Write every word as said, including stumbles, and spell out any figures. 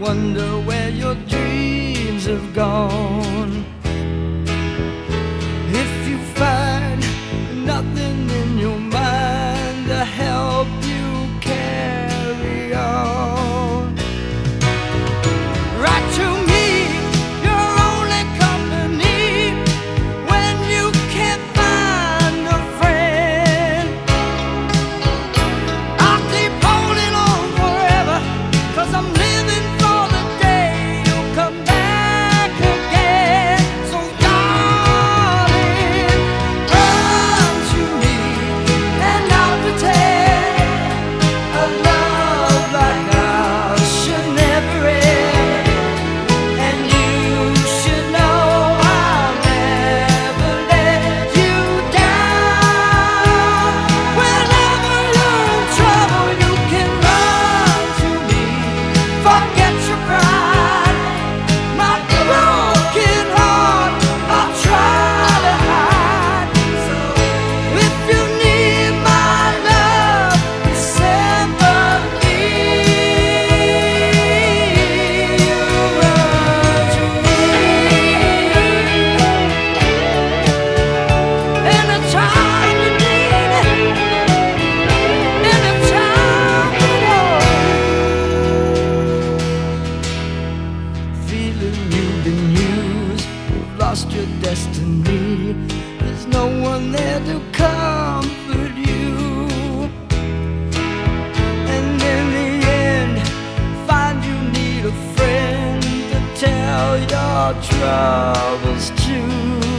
wonder where your dreams have gone. If you find nothing in your mind to help you carry on, write to me your only company when you can't find a friend. I'll keep holding on forever, 'cause I'm living for the day you'll come back again. So darling, run to me and I'll pretend a love like ours should never end. And you should know I'll never let you down. Whenever you're in trouble, you can run to me. Forget your pride, my broken heart I'll try to hide. So if you need my love and sympathy, you run to me. Anytime you need it, anytime you want it. Feeling you've been used, you've lost your destiny. There's no one there to comfort you. And in the end, find you need a friend to tell your troubles to.